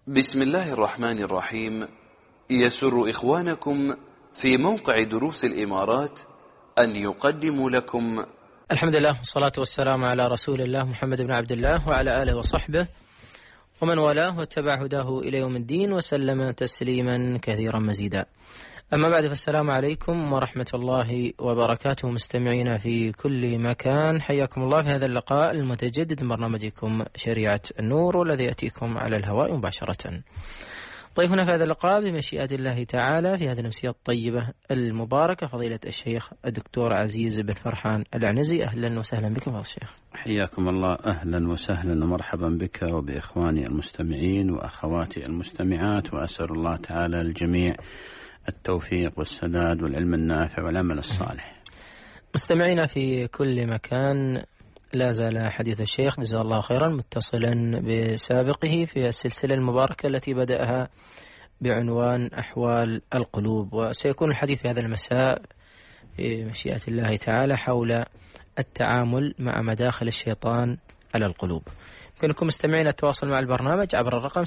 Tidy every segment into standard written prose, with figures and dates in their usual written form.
بسم الله الرحمن الرحيم. يسر إخوانكم في موقع دروس الإمارات أن يقدموا لكم الحمد لله والصلاة والسلام على رسول الله محمد بن عبد الله وعلى آله وصحبه ومن والاه واتبع هداه إلى يوم الدين وسلم تسليما كثيرا مزيدا. أما بعد، فالسلام عليكم ورحمة الله وبركاته مستمعينا في كل مكان، حياكم الله في هذا اللقاء المتجدد من برنامجكم شريعة النور، والذي يأتيكم على الهواء مباشرة. ضيفنا في هذا اللقاء بمشيئة الله تعالى في هذه الأمسية الطيبة المباركة فضيلة الشيخ الدكتور عزيز بن فرحان العنزي. أهلا وسهلا بكم فضيلة الشيخ. حياكم الله، أهلا وسهلا ومرحبا بك وبإخواني المستمعين وأخواتي المستمعات، وأسأل الله تعالى الجميع التوفيق والسداد والعلم النافع والعمل الصالح. مستمعينا في كل مكان، لا زال حديث الشيخ جزاه الله خيرا متصلا بسابقه في السلسلة المباركة التي بدأها بعنوان أحوال القلوب، وسيكون الحديث في هذا المساء بمشيئة الله تعالى حول التعامل مع مداخل الشيطان على القلوب. يمكنكم مستمعين التواصل مع البرنامج عبر الرقم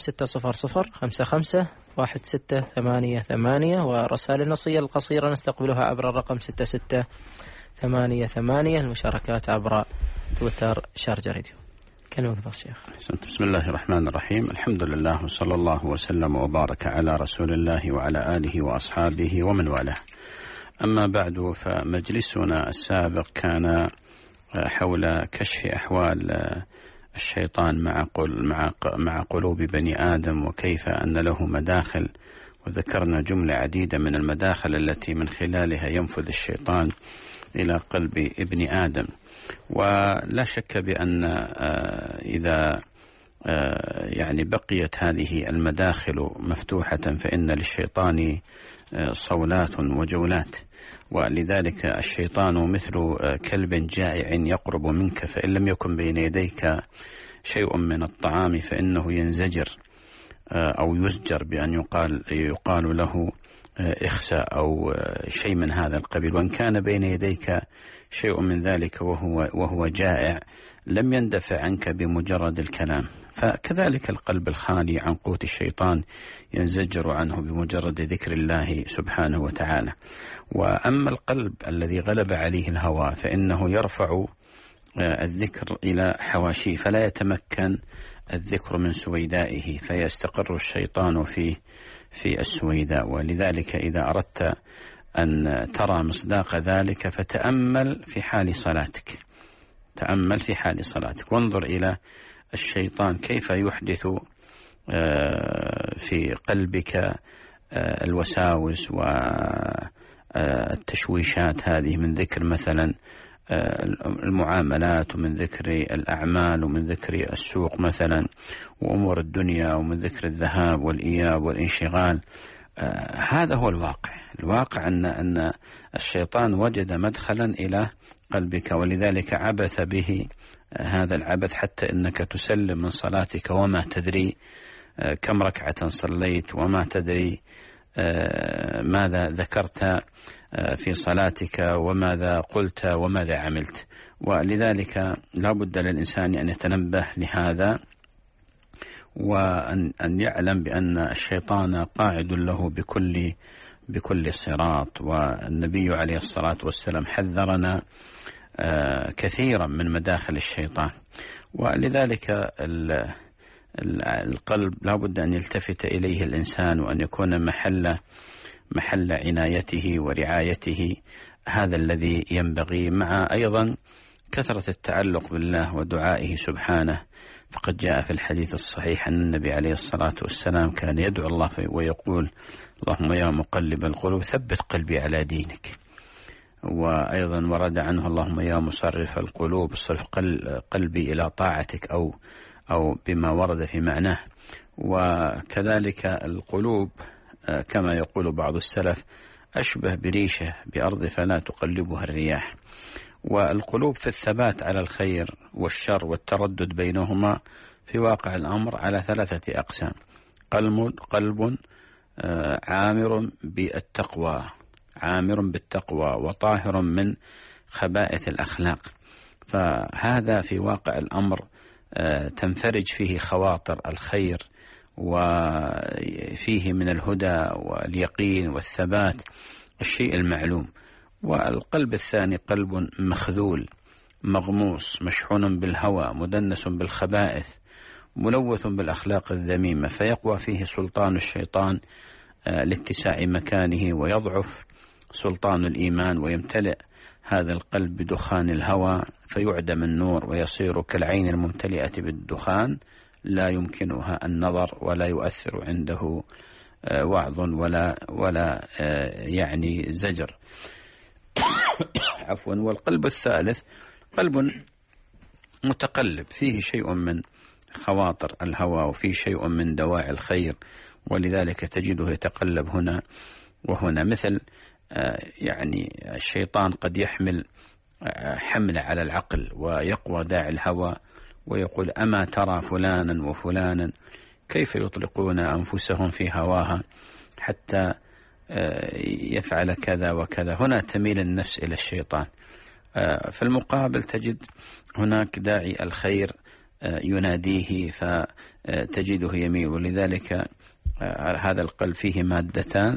600-55-1688، ورسائل النصية القصيرة نستقبلها عبر الرقم 6688. المشاركات عبر تويتر شارجة راديو. كلمة فضل الشيخ. بسم الله الرحمن الرحيم، الحمد لله وصلى الله وسلم وبارك على رسول الله وعلى آله وأصحابه ومن والاه. أما بعد، فمجلسنا السابق كان حول كشف أحوال الشيطان مع قلوب بني آدم، وكيف أن له مداخل، وذكرنا جملة عديدة من المداخل التي من خلالها ينفذ الشيطان إلى قلب ابن آدم. ولا شك بأن إذا يعني بقيت هذه المداخل مفتوحة فإن للشيطان صولات وجولات، ولذلك الشيطان مثل كلب جائع يقرب منك، فإن لم يكن بين يديك شيء من الطعام فإنه ينزجر أو يزجر بأن يقال له اخسأ أو شيء من هذا القبيل. وإن كان بين يديك شيء من ذلك وهو جائع لم يندفع عنك بمجرد الكلام. فكذلك القلب الخالي عن قوت الشيطان ينزجر عنه بمجرد ذكر الله سبحانه وتعالى. وأما القلب الذي غلب عليه الهوى فإنه يرفع الذكر إلى حواشيه، فلا يتمكن الذكر من سويدائه، فيستقر الشيطان في السويداء. ولذلك إذا أردت أن ترى مصداق ذلك فتأمل في حال صلاتك، تأمل في حال صلاتك، وانظر إلى الشيطان كيف يحدث في قلبك الوساوس والتشويشات هذه من ذكر مثلا المعاملات، ومن ذكر الأعمال، ومن ذكر السوق مثلا، وأمور الدنيا، ومن ذكر الذهاب والإياب والانشغال. هذا هو الواقع أن الشيطان وجد مدخلا إلى قلبك، ولذلك عبث به هذا العبث حتى إنك تسلم من صلاتك وما تدري كم ركعة صليت، وما تدري ماذا ذكرت في صلاتك، وماذا قلت، وماذا عملت. ولذلك لا بد للإنسان أن يتنبه لهذا، وأن يعلم بأن الشيطان قاعد له بكل صراط. والنبي عليه الصلاة والسلام حذرنا كثيرا من مداخل الشيطان. ولذلك القلب لا بد أن يلتفت إليه الإنسان، وأن يكون محل عنايته ورعايته. هذا الذي ينبغي، مع أيضا كثرة التعلق بالله ودعائه سبحانه. فقد جاء في الحديث الصحيح أن النبي عليه الصلاة والسلام كان يدعو الله ويقول: اللهم يا مقلب القلوب ثبت قلبي على دينك. وأيضا ورد عنه: اللهم يا مصرف القلوب صرف قلبي إلى طاعتك، أو بما ورد في معناه. وكذلك القلوب كما يقول بعض السلف أشبه بريشة بأرض فلا تقلبها الرياح. والقلوب في الثبات على الخير والشر والتردد بينهما في واقع الأمر على 3 أقسام: قلب عامر بالتقوى وطاهر من خبائث الأخلاق. فهذا في واقع الأمر تنفرج فيه خواطر الخير وفيه من الهدى واليقين والثبات الشيء المعلوم. والقلب الثاني قلب مخذول مغموس مشحون بالهوى مدنس بالخبائث ملوث بالأخلاق الذميمة، فيقوى فيه سلطان الشيطان لاتساع مكانه، ويضعف سلطان الإيمان، ويمتلئ هذا القلب بدخان الهوى فيعدم النور، ويصير كالعين الممتلئة بالدخان لا يمكنها النظر ولا يؤثر عنده وعظ ولا يعني زجر. عفوا. والقلب الثالث قلب متقلب فيه شيء من خواطر الهوى وفيه شيء من دواعي الخير، ولذلك تجده يتقلب هنا وهنا، مثل يعني الشيطان قد يحمل حمل على العقل ويقوى داعي الهوى ويقول أما ترى فلانا وفلانا كيف يطلقون أنفسهم في هواها حتى يفعل كذا وكذا. هنا تميل النفس إلى الشيطان. في المقابل تجد هناك داعي الخير يناديه فتجده يميل، ولذلك هذا القلب فيه مادتان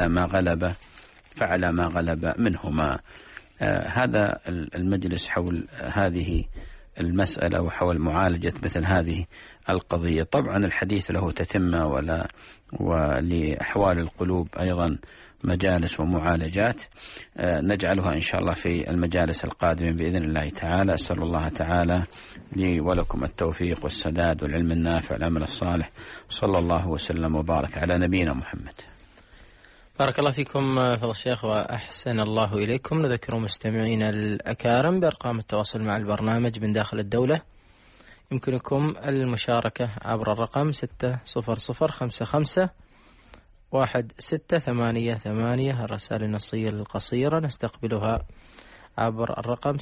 فعلى ما غلب منهما. هذا المجلس حول هذه المسألة وحول معالجة مثل هذه القضية. طبعا الحديث له تتمة ولأحوال القلوب أيضا مجالس ومعالجات نجعلها إن شاء الله في المجالس القادمة بإذن الله تعالى. أسأل الله تعالى لي ولكم التوفيق والسداد والعلم النافع والعمل الصالح. صلى الله وسلم وبارك على نبينا محمد. بارك الله فيكم فضل الشيخ وأحسن الله إليكم. نذكر مستمعينا الأكارم بأرقام التواصل مع البرنامج من داخل الدولة. يمكنكم المشاركة عبر الرقم 600551688. الرسائل النصية القصيرة نستقبلها عبر الرقم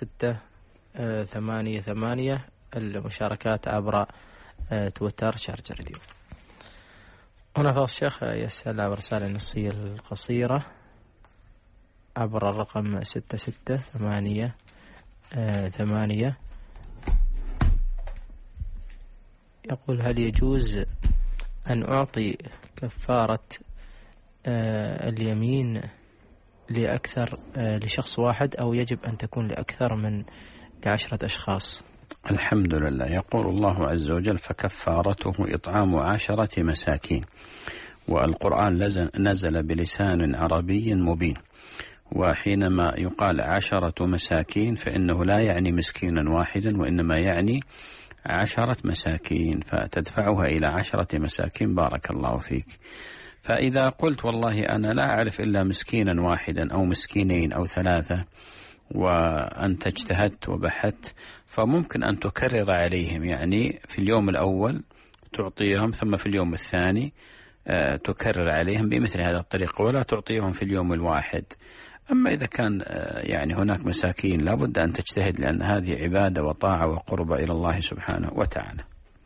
6688. المشاركات عبر تويتر شارجة راديو. هنا فضل الشيخ يسأل عبر الرسالة النصية القصيرة عبر الرقم 6688. يقول هل يجوز أن أعطي كفارة اليمين لأكثر لشخص واحد أو يجب أن تكون لأكثر من 10 أشخاص؟ الحمد لله. يقول الله عز وجل فكفارته إطعام 10 مساكين. والقرآن نزل بلسان عربي مبين، وحينما يقال 10 مساكين فإنه لا يعني مسكينا واحدا وإنما يعني 10 مساكين، فتدفعها إلى 10 مساكين. بارك الله فيك. فإذا قلت والله أنا لا أعرف إلا مسكينا واحدا أو مسكينين أو 3 وأنت اجتهدت وبحثت، فممكن أن تكرر عليهم، يعني في اليوم الأول تعطيهم ثم في اليوم الثاني تكرر عليهم بمثل هذه الطريقة، ولا تعطيهم في اليوم الواحد. أما إذا كان يعني هناك مساكين لابد أن تجتهد، لأن هذه عبادة وطاعة وقربة إلى الله سبحانه وتعالى.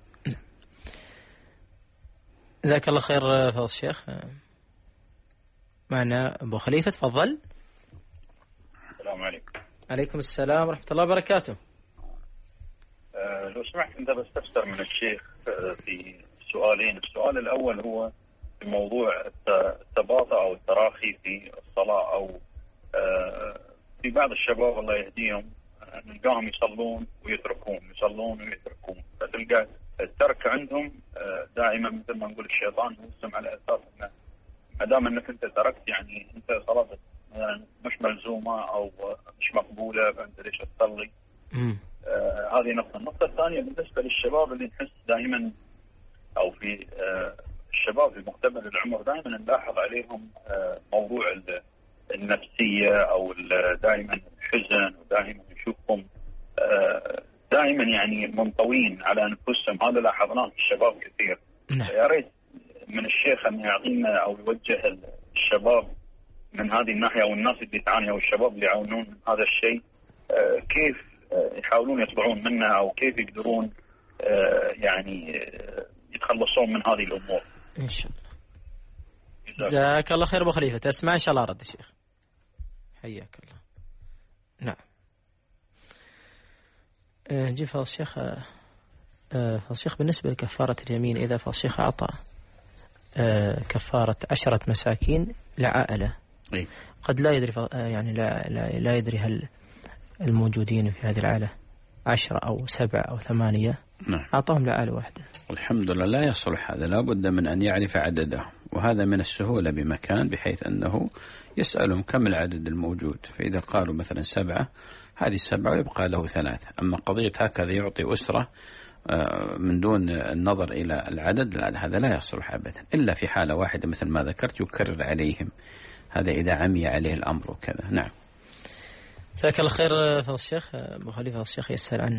جزاك الله خير فضل الشيخ. معنا أبو خليفة، تفضل. السلام عليكم. عليكم السلام ورحمة الله وبركاته. لو سمحت أنت بستفسر من الشيخ في سؤالين. السؤال الأول هو في موضوع التباطؤ أو التراخي في الصلاة، أو في بعض الشباب الله يهديهم نلقاهم يصلون ويتركون يصلون ويتركون، فتلقى الترك عندهم دائما مثل ما نقول الشيطان يرسم على أساس أنه ما دام أنك أنت تركت يعني أنت صلاتك مش ملزومة أو مش مقبولة، فأنت ليش تصلي؟ هذه نقطة. النقطة الثانية بالنسبة للشباب اللي نحس دائما أو في الشباب في مقتبل العمر دائما نلاحظ عليهم موضوع النفسية أو دائما الحزن، ودائما نشوفهم دائما يعني منطوين على أنفسهم. هذا لاحظناه في الشباب كثير. يا ريت من الشيخ أن يعطينا أو يوجه الشباب من هذه الناحية، أو الناس اللي تعاني أو الشباب اللي يعانون من هذا الشيء كيف يحاولون يطلعون منها، أو كيف يقدرون يعني يتخلصون من هذه الأمور إن شاء الله. جزاك الله خير أبو خليفة. تسمع إن شاء الله رد الشيخ. حياك الله. نعم. جيب فضل الشيخ فالشيخ بالنسبة لكفارة اليمين، إذا فالشيخ أعطى كفارة 10 مساكين لعائلة قد لا يدري يعني لا يدري هل الموجودين في هذه العائلة 10 أو 7 أو 8 أعطاهم لعائلة واحدة. الحمد لله لا يصلح هذا، لا بد من أن يعرف عددهم، وهذا من السهولة بمكان بحيث أنه يسألهم كم العدد الموجود، فإذا قالوا مثلا 7 هذه 7 ويبقى له 3. أما قضية هكذا يعطي أسرة من دون النظر إلى العدد، هذا لا يصلح أبدا، إلا في حالة واحدة مثل ما ذكرت يكرر عليهم، هذا إذا عمي عليه الأمر وكذا. نعم. جزاك الله خير فضل الشيخ. أبو خليفة الشيخ يسأل عن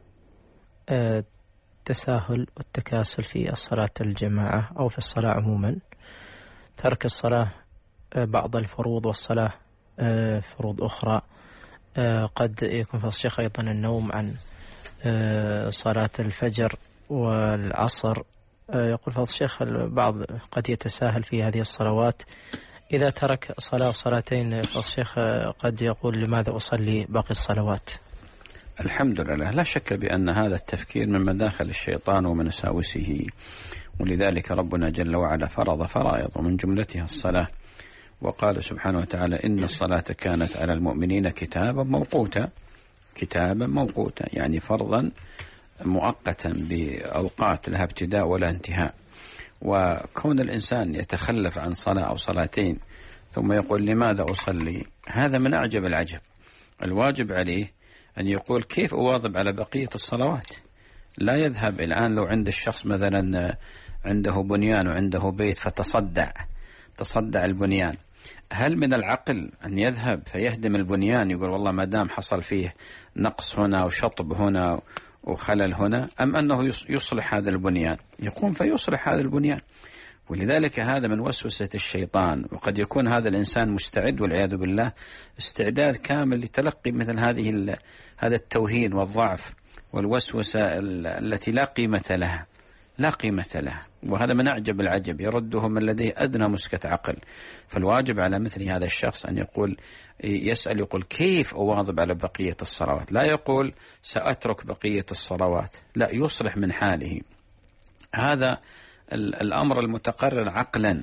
التساهل والتكاسل في الصلاة الجماعة أو في الصلاة عموما، ترك الصلاة بعض الفروض والصلاة فروض أخرى، قد يكون فضل الشيخ أيضا النوم عن صلاة الفجر والعصر. يقول فضل الشيخ البعض قد يتساهل في هذه الصلوات، إذا ترك صلاة وصلاتين فضل الشيخ قد يقول لماذا أصلي باقي الصلوات؟ الحمد لله لا شك بأن هذا التفكير من مداخل الشيطان ومن وساوسه، ولذلك ربنا جل وعلا فرض فرائض ومن جملتها الصلاة، وقال سبحانه وتعالى إن الصلاة كانت على المؤمنين كتابا موقوتا. كتابا موقوتا يعني فرضا مؤقتا بأوقات لها ابتداء ولا انتهاء. وكون الإنسان يتخلف عن صلاة أو صلاتين ثم يقول لماذا أصلي، هذا من أعجب العجب. الواجب عليه أن يقول كيف أواظب على بقية الصلوات. لا يذهب الآن لو عند الشخص مثلا عنده بنيان وعنده بيت تصدع البنيان، هل من العقل أن يذهب فيهدم البنيان يقول والله ما دام حصل فيه نقص هنا وشطب هنا وخلل هنا، أم أنه يصلح هذا البنيان؟ يقوم فيصلح هذا البنيان. ولذلك هذا من وسوسة الشيطان، وقد يكون هذا الإنسان مستعد والعياذ بالله استعداد كامل لتلقي مثل هذا التوهين والضعف والوسوسة التي لا قيمة لها، وهذا من أعجب العجب، يرده من لديه أدنى مسكة عقل. فالواجب على مثل هذا الشخص أن يقول كيف أواظب على بقية الصلوات، لا يقول سأترك بقية الصلوات، لا، يصلح من حاله. هذا الأمر المتقرر عقلا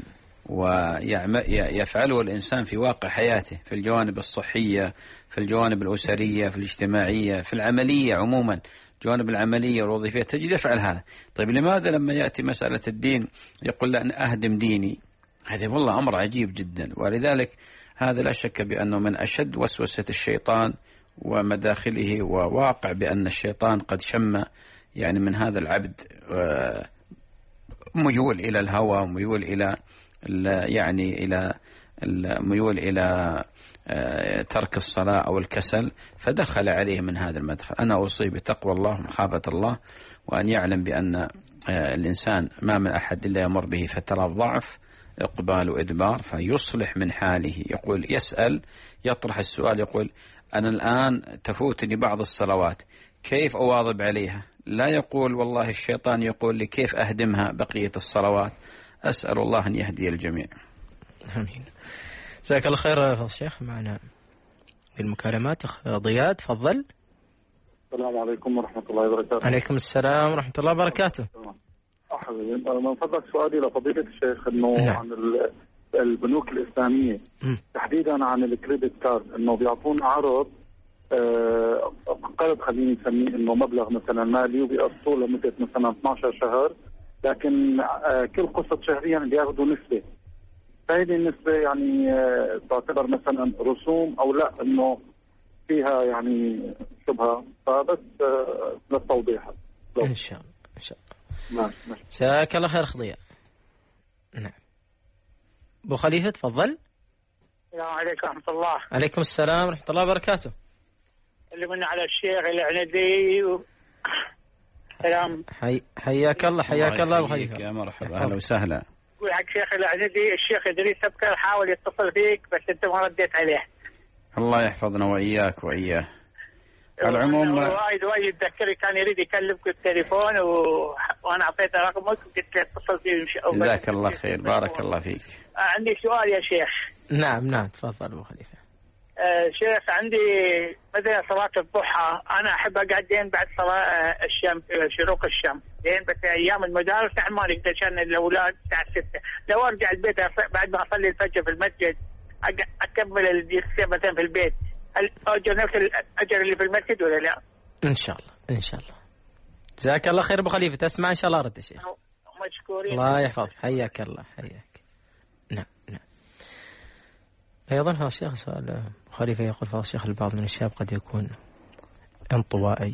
ويفعله الإنسان في واقع حياته، في الجوانب الصحية، في الجوانب الأسرية، في الاجتماعية، في العملية عموما، جوانب العملية والوظيفية تجد يفعل هذا. طيب لماذا لما يأتي مسألة الدين يقول لا أنا أهدم ديني؟ هذا والله أمر عجيب جدا. ولذلك هذا لا شك بأنه من أشد وسوسة الشيطان ومداخله، وواقع بأن الشيطان قد شم يعني من هذا العبد ميول إلى الهوى وميول إلى ميول إلى ترك الصلاة أو الكسل، فدخل عليه من هذا المدخل. أنا أوصي بتقوى الله ومخافة الله، وأن يعلم بأن الإنسان ما من أحد إلا يمر به فترة ضعف إقبال وإدبار، فيصلح من حاله. يقول يسأل، يطرح السؤال، يقول أنا الآن تفوتني بعض الصلوات، كيف أواظب عليها؟ لا يقول والله الشيطان يقول لي كيف أهدمها بقية الصلوات. أسأل الله أن يهدي الجميع. آمين. جزاك الله خير فضل الشيخ. معنا في المكالمات ضياء، تفضل. السلام عليكم ورحمة الله وبركاته. عليكم السلام ورحمة الله وبركاته. من فضلك سؤالي لفضيلة الشيخ إنه عن البنوك الإسلامية تحديدا عن الكريدت كارد، إنه بيعطون عرض قرض خليني نسميه إنه مبلغ مثلا مالي وبيقسطوه لمدة مثلا 12 شهر، لكن كل قسط شهريا بياخذوا نسبة. هذه النسبة يعني تعتبر مثلا رسوم أو لا، إنه فيها يعني شبهة، فبس للتوضيح. إن شاء الله إن شاء الله. جزاك الله خير خضية. نعم. أبو خليفة تفضل. السلام عليكم ورحمة الله. عليكم السلام ورحمة الله وبركاته. اللي من على الشيخ العنبي سلام. حياك الله أبو خليفة. يا مرحبا، أهلا وسهلا. يقول حق شيخ العنبي الشيخ إدريس أبكر حاول يتصل فيك بس أنت ما رديت عليه. الله يحفظنا وإياك وإياه. العموم وايد يتذكري كان يريد يكلمك بالتليفون وانا اعطيته رقمك وقلت له اتصل فيه. جزاك الله خير، بارك الله فيك. عندي سؤال يا شيخ. نعم تفضل ابو خليفه. شيخ عندي مثلا صلاة الضحى أنا أحب أقعد بعد صلاة الشمس شروق الشمس بس أيام المدارس ما نقدر عشان الأولاد الساعة 6. لو أرجع البيت بعد ما أصلي الفجر في المسجد أكمل الدقيقتين مثلا في البيت، أجر نفس الأجر اللي في المسجد ولا لا؟ إن شاء الله إن شاء الله. جزاك الله خير أبو خليفة، تسمع إن شاء الله رد الشيخ. مشكورين. الله يحفظك، حياك الله حياك. نعم. أيضا هذا الشيخ سؤال خليفة يقول فضل الشيخ البعض من الشباب قد يكون انطوائي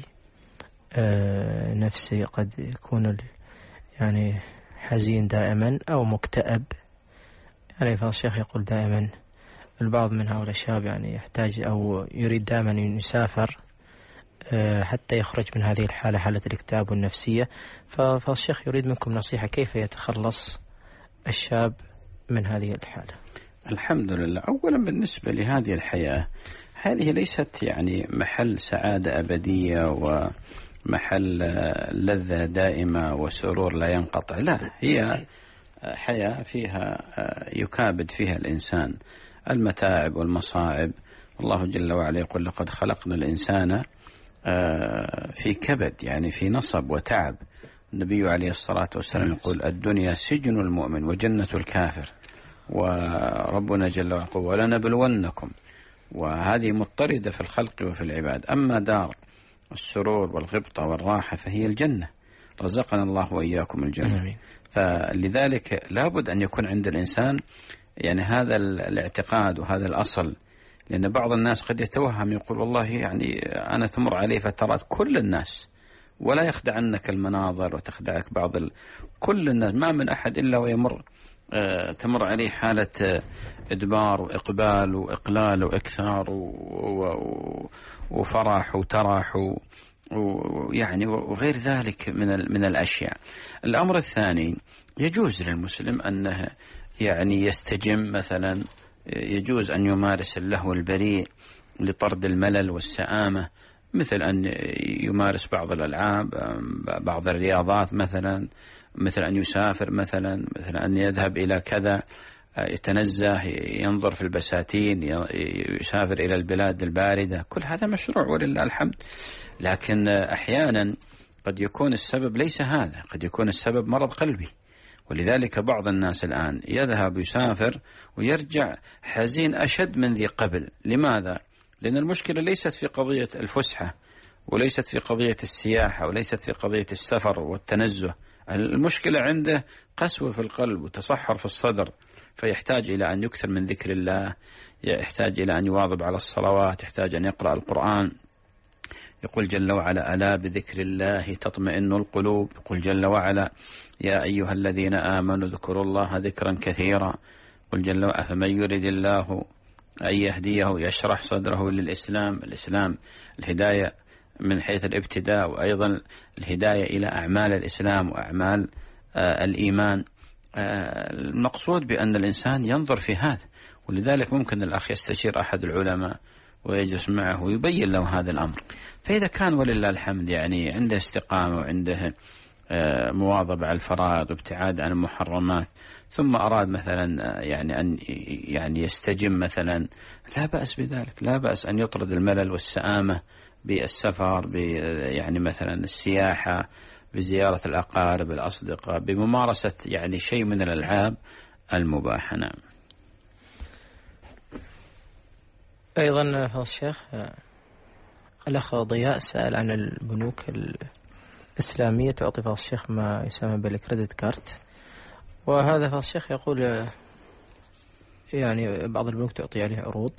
نفسي، قد يكون يعني حزين دائما أو مكتئب. يعني فضل الشيخ يقول دائما البعض من هؤلاء الشباب يعني يحتاج أو يريد دائما أن يسافر حتى يخرج من هذه الحالة، حالة الاكتئاب والنفسية. ففضل الشيخ يريد منكم نصيحة كيف يتخلص الشاب من هذه الحالة. الحمد لله. أولا بالنسبة لهذه الحياة، هذه ليست يعني محل سعادة أبدية ومحل لذة دائمة وسرور لا ينقطع، لا، هي حياة فيها يكابد فيها الإنسان المتاعب والمصاعب. الله جل وعلا يقول لقد خلقنا الإنسان في كبد، يعني في نصب وتعب. النبي عليه الصلاة والسلام يقول الدنيا سجن المؤمن وجنة الكافر، وربنا جل وعلا يقول ولنبلونكم، وهذه مضطردة في الخلق وفي العباد. أما دار السرور والغبطة والراحة فهي الجنة، رزقنا الله وإياكم الجنة. فلذلك لابد أن يكون عند الإنسان يعني هذا الاعتقاد وهذا الأصل، لأن بعض الناس قد يتوهم يقول والله يعني أنا تمر علي فترات كل الناس، ولا يخدعنك المناظر وتخدعك كل الناس، ما من أحد إلا ويمر تمر عليه حالة إدبار وإقبال وإقلال وإكثار وفرح وترح ويعني وغير ذلك من الأشياء. الأمر الثاني، يجوز للمسلم أنه يعني يستجم مثلا، يجوز أن يمارس اللهو البريء لطرد الملل والسآمة، مثل أن يمارس بعض الألعاب، بعض الرياضات مثلا، مثل أن يسافر مثلا، مثل أن يذهب إلى كذا، يتنزه، ينظر في البساتين، يسافر إلى البلاد الباردة، كل هذا مشروع ولله الحمد. لكن أحيانا قد يكون السبب ليس هذا، قد يكون السبب مرض قلبي. ولذلك بعض الناس الآن يذهب يسافر ويرجع حزين أشد من ذي قبل. لماذا؟ لأن المشكلة ليست في قضية الفسحة، وليست في قضية السياحة، وليست في قضية السفر والتنزه. المشكلة عنده قسوة في القلب وتصحر في الصدر، فيحتاج إلى أن يكثر من ذكر الله، يحتاج إلى أن يواظب على الصلوات، يحتاج أن يقرأ القرآن. يقول جل وعلا ألا بذكر الله تطمئن القلوب. يقول جل وعلا يا أيها الذين آمنوا اذكروا الله ذكرا كثيرا. يقول جل وعلا فمن يرد الله أن يهديه يشرح صدره للإسلام. الإسلام الهداية من حيث الابتداء، وأيضا الهداية إلى أعمال الإسلام وأعمال الإيمان. المقصود بأن الإنسان ينظر في هذا، ولذلك ممكن الأخ يستشير أحد العلماء ويجلس معه ويبين له هذا الأمر. فإذا كان ولله الحمد يعني عنده استقامة وعنده مواظبة على الفرائض وابتعاد عن المحرمات، ثم أراد مثلا يعني أن يعني يستجم مثلا، لا بأس بذلك، لا بأس أن يطرد الملل والسآمة بالسفر، يعني مثلا السياحة، بزيارة الأقارب الأصدقاء، بممارسة يعني شيء من الألعاب المباحة. نعم. أيضا فضل الشيخ الأخ ضياء سأل عن البنوك الإسلامية تعطي فضل الشيخ ما يسمى بالكريدت كارت، وهذا فضل الشيخ يقول يعني بعض البنوك تعطي عليه عروض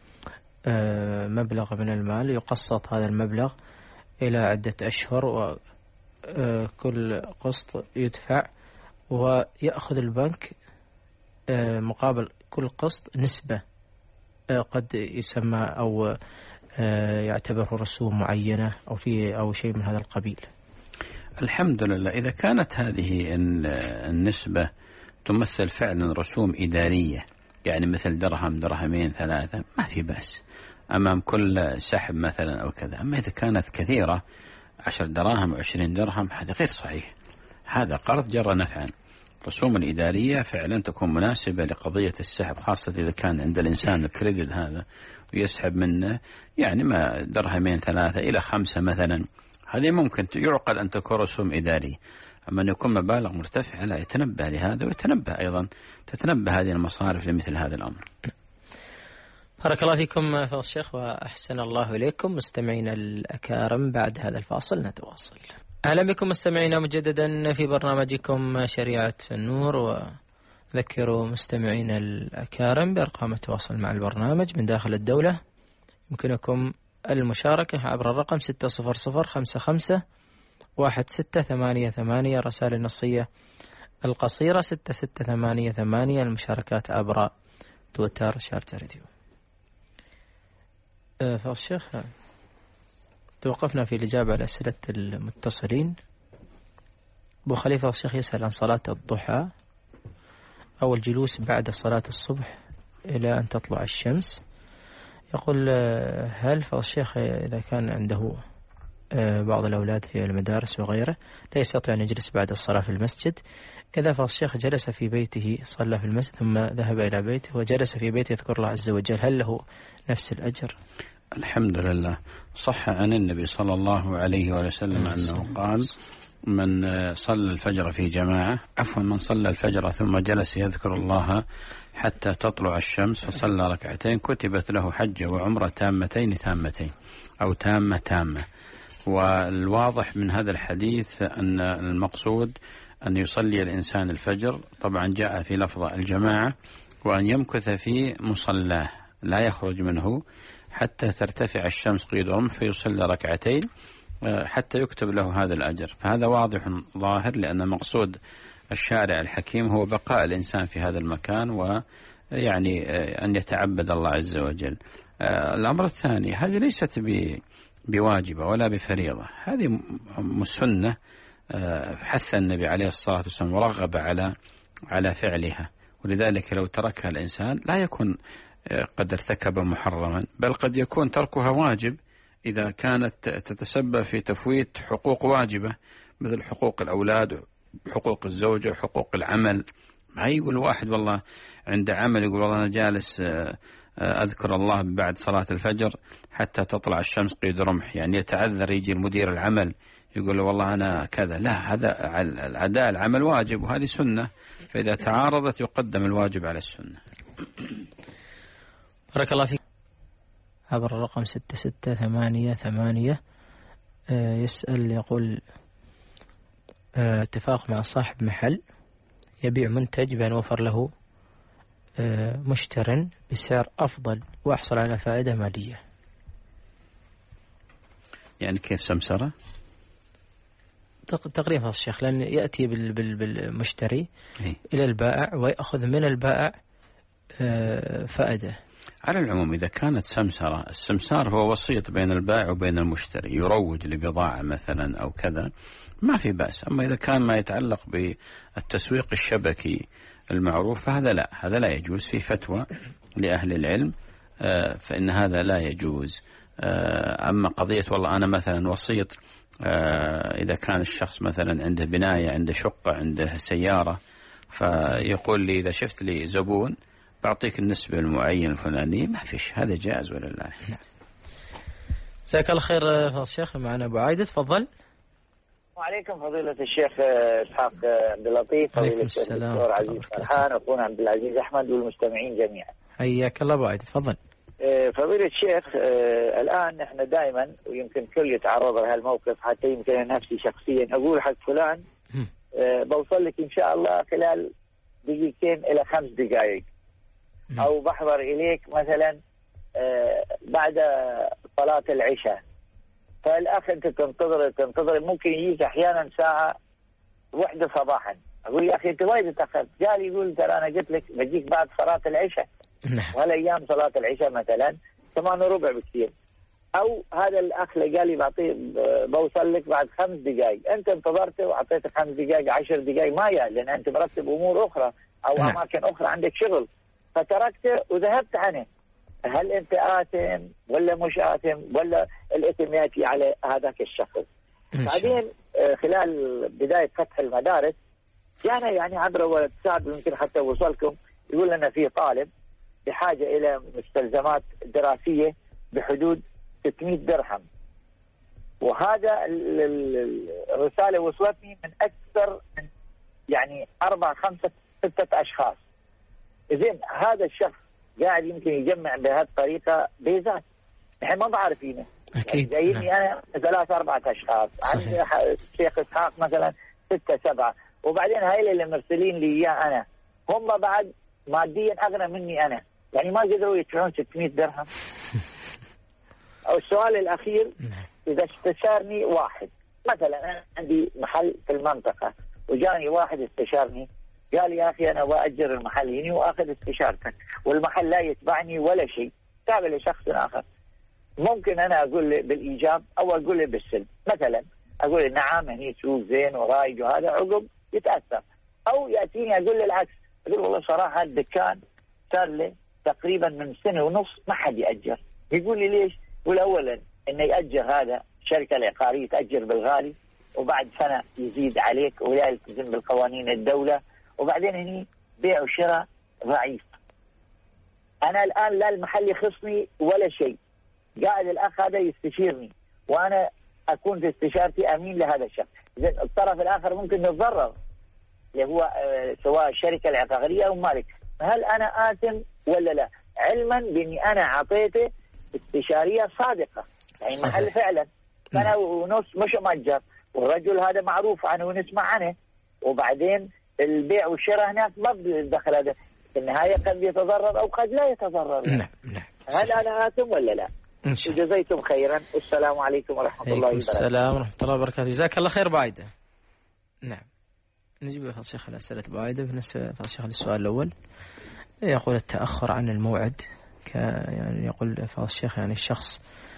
مبلغ من المال، يقسط هذا المبلغ إلى عدة أشهر، وكل قسط يدفع، ويأخذ البنك مقابل كل قسط نسبة قد يسمى أو يعتبره رسوم معينة أو شيء من هذا القبيل. الحمد لله، إذا كانت هذه النسبة تمثل فعلا رسوم إدارية، يعني مثل درهم درهمين ثلاثة، ما في بأس أمام كل سحب مثلا أو كذا. أما إذا كانت كثيرة 10 دراهم و20 درهم، هذا غير صحيح، هذا قرض جر نفعا. الرسوم الإدارية فعلا تكون مناسبة لقضية السحب، خاصة إذا كان عند الإنسان الكريدت هذا ويسحب منه يعني ما درهمين 3 إلى 5 مثلا، هذه ممكن يعقل أن تكون رسوم إدارية. أما أن يكون مبالغ مرتفعة لا، يتنبه لهذا، ويتنبه أيضا تتنبه هذه المصارف لمثل هذا الأمر. بارك الله فيكم فضل الشيخ وأحسن الله إليكم. مستمعينا الأكارم، بعد هذا الفاصل نتواصل. أهلا بكم مستمعينا مجددا في برنامجكم شريعة النور، وذكروا مستمعينا الأكارم بأرقام التواصل مع البرنامج من داخل الدولة. يمكنكم المشاركة عبر الرقم 600551688، رسائل النصية القصيرة 6688، المشاركات عبر تويتر شارجة راديو. فالشيخ توقفنا في الإجابة على أسئلة المتصلين. أبو خليفة الشيخ يسأل عن صلاة الضحى أو الجلوس بعد صلاة الصبح إلى أن تطلع الشمس. يقول هل فالشيخ إذا كان عنده بعض الأولاد في المدارس وغيره لا يستطيع أن يجلس بعد الصلاة في المسجد، إذا فالشيخ جلس في بيته صلى في المسجد ثم ذهب إلى بيته وجلس في بيته يذكر الله عز وجل، هل له نفس الأجر؟ الحمد لله. صح عن النبي صلى الله عليه وسلم أنه قال: من صلى الفجر في جماعة، من صلى الفجر ثم جلس يذكر الله حتى تطلع الشمس فصلى ركعتين كتبت له حجة وعمرة تامتين أو تامة. والواضح من هذا الحديث أن المقصود أن يصلي الإنسان الفجر، طبعا جاء في لفظ الجماعة، وأن يمكث في مصلاه لا يخرج منه حتى ترتفع الشمس قيد رمح فيصلي ركعتين حتى يكتب له هذا الأجر. فهذا واضح ظاهر، لأن مقصود الشارع الحكيم هو بقاء الإنسان في هذا المكان، ويعني أن يتعبد الله عز وجل. الأمر الثاني، هذه ليست بواجبة ولا بفريضة، هذه سنة حث النبي عليه الصلاة والسلام ورغب على فعلها، ولذلك لو تركها الإنسان لا يكون قد ارتكب محرما، بل قد يكون تركها واجب إذا كانت تتسبب في تفويت حقوق واجبة مثل حقوق الأولاد وحقوق الزوجة وحقوق العمل. ما يقول واحد والله عند عمل يقول والله أنا جالس أذكر الله بعد صلاة الفجر حتى تطلع الشمس قيد رمح، يعني يتعذر يجي المدير العمل يقول له والله أنا كذا. لا، هذا الأداء العمل واجب وهذه سنة، فإذا تعارضت يقدم الواجب على السنة. بارك الله فيك. عبر الرقم 6688 يسأل يقول اتفاق مع صاحب محل يبيع منتج بأن وفر له مشترٍ بسعر أفضل وأحصل على فائدة مالية. يعني كيف سمسرة؟ تقريبا الشيخ، لأن يأتي بالمشتري إلى البائع ويأخذ من البائع فائدة. على العموم إذا كانت سمسرة، السمسار هو وسيط بين البائع وبين المشتري، يروج لبضاعة مثلا أو كذا، ما في بأس. أما إذا كان ما يتعلق بالتسويق الشبكي المعروف فهذا لا، هذا لا يجوز. في فتوى لأهل العلم فإن هذا لا يجوز. أما قضية والله أنا مثلا وسيط، إذا كان الشخص مثلا عنده بناية، عنده شقة، عنده سيارة، فيقول لي إذا شفت لي زبون بعطيك النسبة المعينة الفلانية، ما فيش، هذا جائز ولله. جزاك الله خير فضل الشيخ. معنا أبو عايدة، تفضل. وعليكم فضيلة الشيخ إسحاق عبد اللطيف، فضيلة الدكتور عزيز فرحان، أخونا عبد العزيز أحمد، والمستمعين جميعا. حياك الله أبو عايدة، تفضل. فضيلة الشيخ، الآن نحن دائما ويمكن كل يتعرض لهالموقف، حتى يمكن نفسي شخصيا أقول حق فلان بوصل لك إن شاء الله خلال دقيقتين إلى 5 دقائق، أو بحضر إليك مثلا بعد صلاة العشاء، فالأخ أنت تنتظر ممكن يجيك أحيانا ساعة 1 صباحا، أقول يا أخي أنت وايد تأخرت، قال يقول ترى أنا قلت لك بجيك بعد صلاة العشاء، وهالأيام صلاة العشاء مثلا 8:15 بكثير. أو هذا الأخ اللي قال لي بعطيه بوصل لك بعد 5 دقائق، أنت انتظرته وعطيتك 5 دقائق 10 دقائق ما يا، لأن أنت مرتب أمور أخرى أو أماكن أخرى عندك شغل، فتركته وذهبت عنه. هل أنت آثم ولا مش آثم، ولا الإثم يأتي على هذاك الشخص؟ بعدين خلال بداية فتح المدارس يعني عبر واتساب يمكن حتى وصلكم، يقول لنا في طالب بحاجة إلى مستلزمات دراسية بحدود 600 درهم، وهذا الرسالة وصلتني من أكثر من يعني 4 5 6 أشخاص. إذن هذا الشخص قاعد يمكن يجمع بهذه الطريقة بيزات، نحن ما بعرفينه. أكيد. جاييني أنا 3 4 أشخاص، عندي الشيخ إسحاق مثلا 6 7، وبعدين هاي اللي مرسلين لي إياه أنا هم بعد ماديا أغنى مني أنا، يعني ما قدروا يدفعون 600 درهم. أو السؤال الأخير، إذا استشارني واحد مثلا، أنا عندي محل في المنطقة وجاني واحد استشارني قال لي يا أخي أنا بأجر المحل هنا وأخذ استشارتك والمحل لا يتبعني ولا شيء، تابع لشخص آخر، ممكن أنا أقول له بالإيجاب أو أقول له بالسلب؟ مثلا أقول له نعم هني سوق زين ورايج وهذا، عقب يتأثر، أو يأتيني أقول له العكس، أقول والله صراحة الدكان صار له تقريبا من 1.5 سنة ما حد يأجر. يقول لي ليش؟ يقول أولا إنه يأجر هذا الشركة العقارية تأجر بالغالي، وبعد سنة يزيد عليك ولا يلتزم بالقوانين الدولة، وبعدين هني بيع وشراء ضعيف. أنا الآن لا المحل يخصني ولا شيء، قاعد الأخ هذا يستشيرني وأنا أكون في استشارتي أمين لهذا الشخص. إذن الطرف الآخر ممكن يتضرر اللي هو سواء الشركة العقارية أو مالك، هل أنا آثم ولا لا؟ علما بأني أنا أعطيته استشارية صادقة، يعني صحيح. محل فعلا سنة ونص مش مأجر، والرجل هذا معروف عنه ونسمع عنه، وبعدين البيع والشراء هناك ما بدخل هذا، في النهاية قد يتضرر أو قد لا يتضرر. نعم. هل أنا آثم ولا لا؟ إن شاء الله. جزيتم خيرا، والسلام عليكم ورحمة الله وبركاته. السلام ورحمة الله وبركاته. جزاك الله خير بعيدة. نعم، نجيب فضل الشيخ على أسئلة بعيدة. بالنسبة فضل الشيخ للسؤال الأول، يقول التأخر عن الموعد، يعني يقول فضل الشيخ يعني الشخص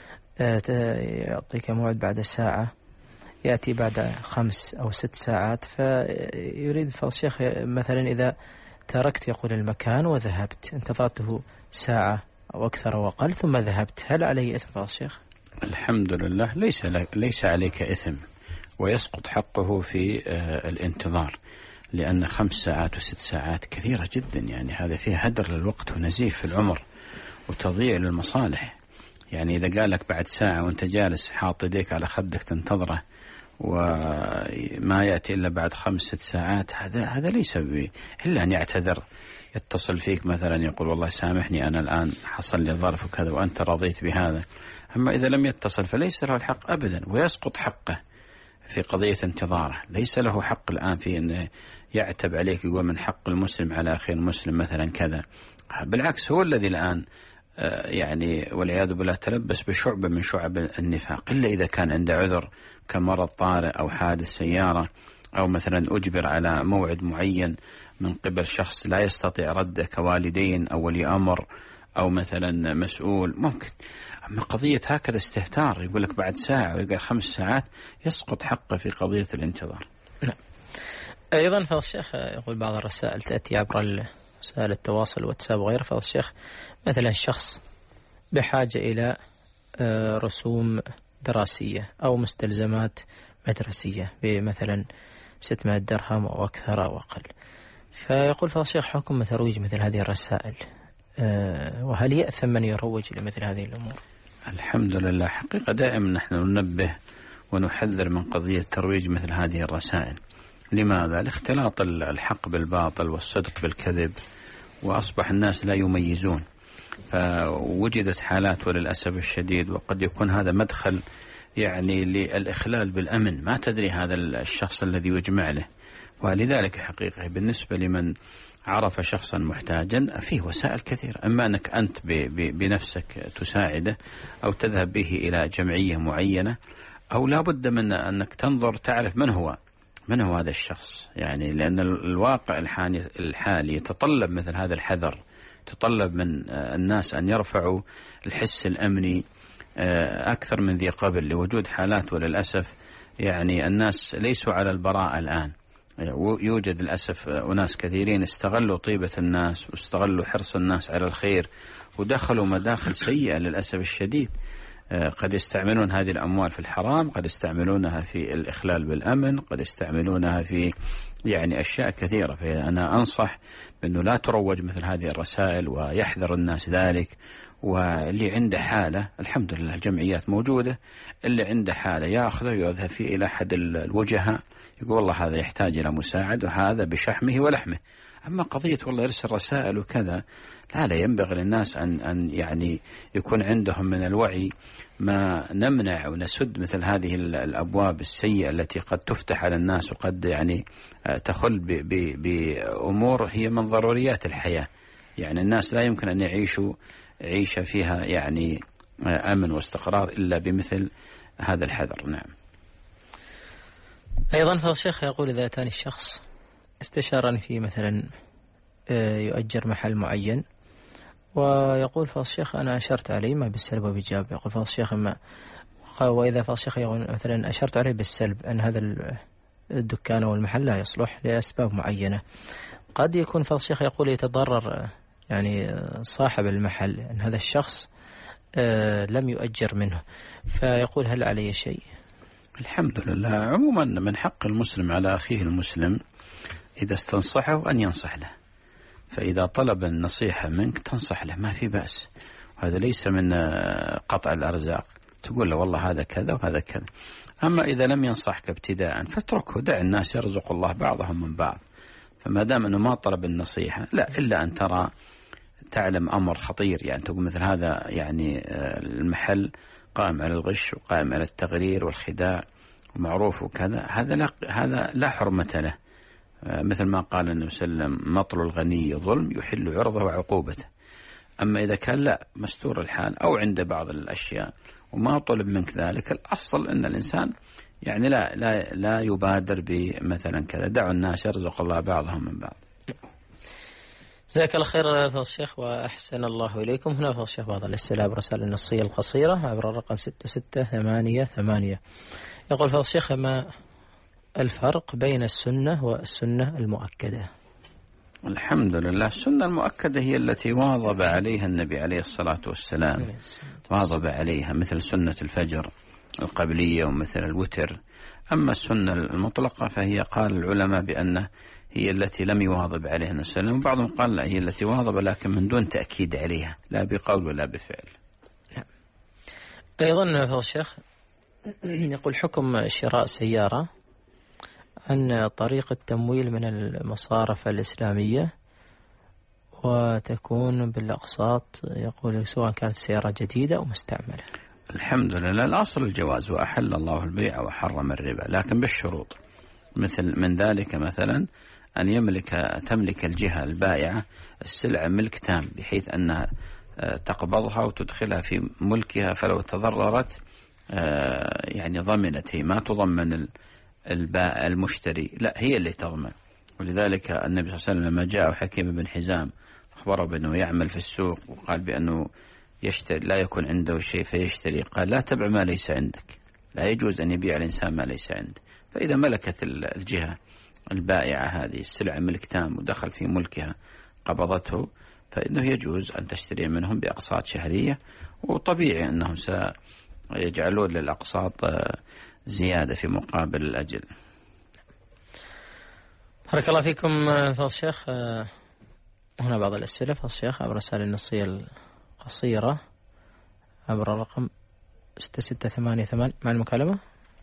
يعطيك موعد بعد ساعة، يأتي بعد 5 أو 6 ساعات، فيريد فضل الشيخ مثلا إذا تركت يقول المكان وذهبت، انتظرته ساعة أو أكثر أو أقل ثم ذهبت، هل علي إثم فضل الشيخ؟ الحمد لله ليس عليك إثم، ويسقط حقه في الانتظار، لأن 5 ساعات و6 ساعات كثيرة جدا، يعني هذا فيه هدر للوقت ونزيف في العمر وتضييع للمصالح. يعني إذا قالك بعد ساعة وأنت جالس حاط يديك على خدك تنتظره وما يأتي إلا بعد 5 6 ساعات، هذا ليس إلا أن يعتذر، يتصل فيك مثلا يقول والله سامحني أنا الآن حصل لي ظرف وكذا وأنت رضيت بهذا. أما إذا لم يتصل فليس له الحق أبدا، ويسقط حقه في قضية انتظاره. ليس له حق الآن في أن يعتب عليك يقول من حق المسلم على أخي المسلم مثلا كذا، بالعكس هو الذي الآن يعني والعياذ بالله تلبس بشعبة من شعب النفاق، إلا إذا كان عنده عذر كمرض طارئ أو حادث سيارة، أو مثلا أجبر على موعد معين من قبل شخص لا يستطيع رده كوالدين أو ولي أمر أو مثلا مسؤول ممكن. أما قضية هكذا استهتار يقول لك بعد ساعة ويقول 5 ساعات، يسقط حقه في قضية الانتظار. نعم. أيضا فضل الشيخ يقول بعض الرسائل تأتي عبر وسائل التواصل واتساب وغيره، فضل الشيخ مثلا شخص بحاجة إلى رسوم دراسية أو مستلزمات مدرسية بمثلا 600 درهم أو أكثر أو أقل، فيقول فضل الشيخ حكم ترويج مثل هذه الرسائل، وهل يأثم من يروج لمثل هذه الأمور؟ الحمد لله، حقيقة دائما نحن ننبه ونحذر من قضية ترويج مثل هذه الرسائل. لماذا؟ لاختلاط الحق بالباطل والصدق بالكذب، وأصبح الناس لا يميزون، فوجدت حالات وللأسف الشديد، وقد يكون هذا مدخل يعني للإخلال بالأمن، ما تدري هذا الشخص الذي يجمع له. ولذلك حقيقة بالنسبة لمن عرف شخصا محتاجا فيه وسائل كثيرة، أما أنك أنت بنفسك تساعده أو تذهب به إلى جمعية معينة، أو لا بد من أنك تنظر تعرف من هو هذا الشخص، يعني لأن الواقع الحالي يتطلب مثل هذا الحذر، تطلب من الناس أن يرفعوا الحس الأمني أكثر من ذي قبل، لوجود حالات وللأسف يعني الناس ليسوا على البراءة الآن. يوجد للأسف أناس كثيرين استغلوا طيبة الناس واستغلوا حرص الناس على الخير، ودخلوا مداخل سيئة للأسف الشديد. قد يستعملون هذه الأموال في الحرام، قد يستعملونها في الإخلال بالأمن، قد يستعملونها في يعني أشياء كثيرة. فأنا أنصح بأنه لا تروج مثل هذه الرسائل ويحذر الناس ذلك. واللي عنده حالة الحمد لله الجمعيات موجودة، اللي عنده حالة يأخذه يذهب فيه إلى أحد الوجهاء يقول والله هذا يحتاج إلى مساعدة وهذا بشحمه ولحمه. أما قضية والله يرسل رسائل وكذا لا ينبغي للناس أن يعني يكون عندهم من الوعي ما نمنع ونسد مثل هذه الأبواب السيئة التي قد تفتح على الناس وقد يعني تخل بأمور هي من ضروريات الحياة. يعني الناس لا يمكن أن يعيشوا عيشة فيها يعني أمن واستقرار إلا بمثل هذا الحذر. نعم. أيضا فالشيخ يقول إذا أتاني الشخص استشارني في مثلا يؤجر محل معين ويقول فالشيخ أنا أشرت عليه ما بالسلب وبالإيجاب، يقول فالشيخ ما وإذا فالشيخ يقول مثلا أشرت عليه بالسلب أن هذا الدكان أو المحل لا يصلح لأسباب معينة، قد يكون فالشيخ يقول يتضرر يعني صاحب المحل أن هذا الشخص لم يؤجر منه، فيقول هل علي شيء؟ الحمد لله. عموما من حق المسلم على أخيه المسلم إذا استنصحه أن ينصح له، فإذا طلب النصيحة منك تنصح له ما في بأس، وهذا ليس من قطع الأرزاق، تقول له والله هذا كذا وهذا كذا. أما إذا لم ينصحك ابتداء فاتركه، دع الناس يرزق الله بعضهم من بعض. فما دام أنه ما طلب النصيحة لا إلا أن ترى تعلم أمر خطير، يعني تقول مثل هذا يعني المحل قائم على الغش وقائم على التغرير والخداع ومعروف وكذا، هذا لا حرمة له. مثل ما قال النبي صلى الله عليه وسلم مطل الغني ظلم يحل عرضه وعقوبته. أما إذا كان لا مستور الحال أو عنده بعض الأشياء وما طلب منك ذلك، الأصل أن الإنسان يعني لا يبادر بمثلا كذا، دعوا الناس يرزق الله بعضهم من بعض. جزاك الله خير فضل الشيخ وأحسن الله إليكم. هنا فضل الشيخ بعض الاستلاب رسائل النصية القصيرة عبر الرقم 6688. يقول فضل الشيخ ما الفرق بين السنة والسنة المؤكدة؟ الحمد لله السنة المؤكدة هي التي واظب عليها النبي عليه الصلاة والسلام، واظب عليها مثل سنة الفجر القبلية ومثل الوتر. أما السنة المطلقة فهي قال العلماء بأنه هي التي لم يواظب عليها النبي صلى الله عليه وسلم، وبعضهم قال لا هي التي واظب لكن من دون تأكيد عليها لا بقول ولا بفعل. أيضا فضل الشيخ يقول حكم شراء سيارة عن طريق التمويل من المصارف الإسلامية وتكون بالأقساط، يقول سواء كانت سيارة جديدة أو مستعملة. الحمد لله الأصل الجواز، وأحل الله البيع وحرم الربا لكن بالشروط. مثل من ذلك مثلا أن تملك الجهة البائعة السلعة ملك تام بحيث أنها تقبضها وتدخلها في ملكها، فلو تضررت يعني ضمنت، هي ما تضمن البائع المشتري، لا هي اللي تضمن. ولذلك النبي صلى الله عليه وسلم لما جاء حكيم بن حزام أخبره بأنه يعمل في السوق وقال بأنه يشتري لا يكون عنده شيء فيشتري، قال لا تبع ما ليس عندك، لا يجوز أن يبيع الإنسان ما ليس عنده. فإذا ملكت الجهة البائعة هذه السلعة ملك تام ودخل في ملكها قبضته، فإنه يجوز أن تشتري منهم بأقساط شهرية، وطبيعي أنهم سيجعلون للأقساط زيادة في مقابل الأجل. بارك الله فيكم فضل الشيخ. هنا بعض الأسئلة فضل الشيخ عبر رسالة النصية القصيرة عبر الرقم 6688 مع المكالمة.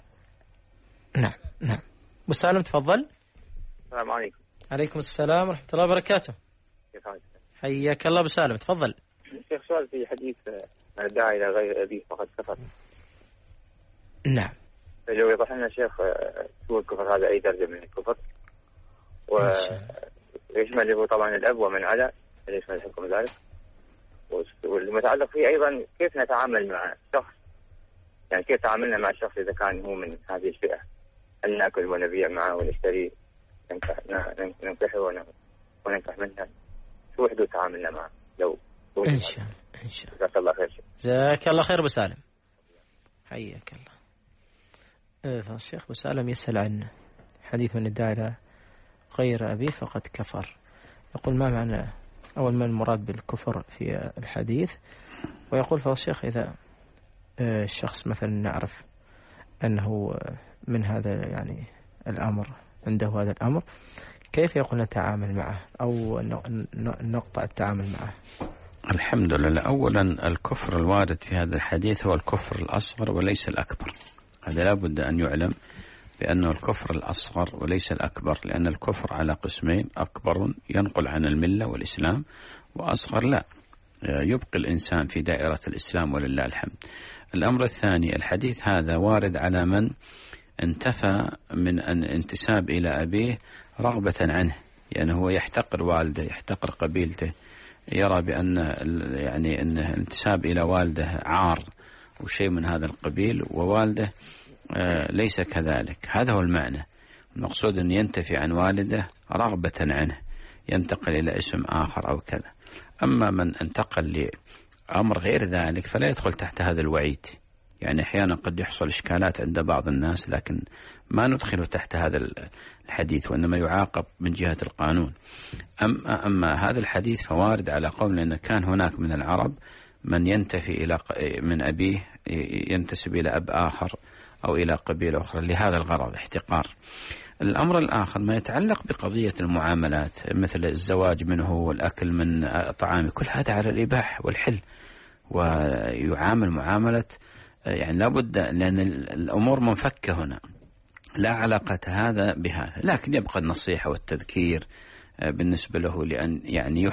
نعم أبو سالم تفضل. السلام عليكم. عليكم السلام ورحمة الله وبركاته. كيف حالك؟ حياك الله أبو سالم تفضل. شيخ سؤال في حديث من الداعي إلى غير أبيه فقد كفر. نعم. لو يوضح لنا شيخ شو الكفر هذا، أي درجة من الكفر، ويشمل هو طبعا الأب ومن على، يشمل الحكم ذلك، والمتعلق فيه أيضا كيف نتعامل مع الشخص، يعني كيف تعاملنا مع الشخص إذا كان هو من هذه الفئة، هل نأكل ونبيع معه ونشتري ننكحه وننكح منها، شو حدود تعاملنا معه لو إن شاء الله. جزاك الله خير. جزاك الله خير أبو سالم حياك الله. فالشيخ أبو سالم يسأل عن حديث من الداعي إلى غير أبيه فقد كفر، يقول ما معنى أول ما المراد بالكفر في الحديث، ويقول فالشيخ إذا الشخص مثلا نعرف أنه من هذا يعني الأمر، عنده هذا الأمر، كيف يقول نتعامل معه أو نقطع التعامل معه؟ الحمد لله. أولا الكفر الوارد في هذا الحديث هو الكفر الأصغر وليس الأكبر. هذا لا بد أن يعلم بأنه الكفر الأصغر وليس الأكبر، لأن الكفر على قسمين: أكبر ينقل عن الملة والإسلام، وأصغر لا، يبقي الإنسان في دائرة الإسلام ولله الحمد. الأمر الثاني، الحديث هذا وارد على من انتفى من أن انتساب إلى أبيه رغبة عنه، يعني هو يحتقر والده، يحتقر قبيلته، يرى بأن يعني أن الانتساب إلى والده عار وشيء من هذا القبيل، ووالده ليس كذلك. هذا هو المعنى. المقصود أن ينتفي عن والده رغبة عنه، ينتقل إلى اسم آخر أو كذا. أما من انتقل لأمر غير ذلك فلا يدخل تحت هذا الوعيد. يعني أحيانا قد يحصل إشكالات عند بعض الناس، لكن ما ندخله تحت هذا الحديث، وإنما يعاقب من جهة القانون. أما هذا الحديث فوارد على قول أن كان هناك من العرب من ينتفي إلى من أبيه، ينتسب إلى أب آخر أو إلى قبيلة أخرى لهذا الغرض، احتقار. الأمر الآخر ما يتعلق بقضية المعاملات، مثل الزواج منه والأكل من طعامه، كل هذا على الإباحة والحل، ويعامل معاملة يعني لابد، لأن الأمور منفكة هنا، لا علاقة هذا بهذا. لكن يبقى النصيحة والتذكير بالنسبة له، لأن يعني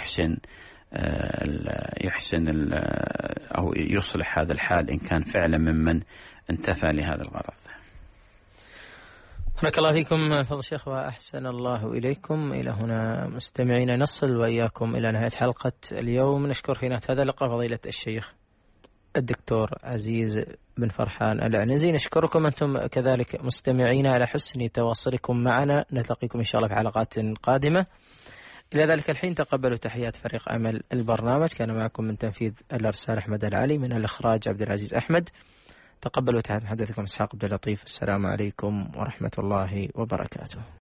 يحسن أو يصلح هذا الحال إن كان فعلا ممن انتفى لهذا الغرض. بارك الله فيكم فضل الشيخ وأحسن الله إليكم. إلى هنا مستمعين نصل وإياكم إلى نهاية حلقة اليوم. نشكر في نهاية هذا اللقاء فضيلة الشيخ الدكتور عزيز بن فرحان العنزي. نشكركم أنتم كذلك مستمعين على حسن تواصلكم معنا. نلتقيكم إن شاء الله في حلقات قادمة. إلى ذلك الحين تقبلوا تحيات فريق عمل البرنامج. كان معكم من تنفيذ الأرسال أحمد العلي، من الإخراج عبد العزيز أحمد. تقبلوا تحيات محدثكم إسحاق عبد اللطيف. السلام عليكم ورحمة الله وبركاته.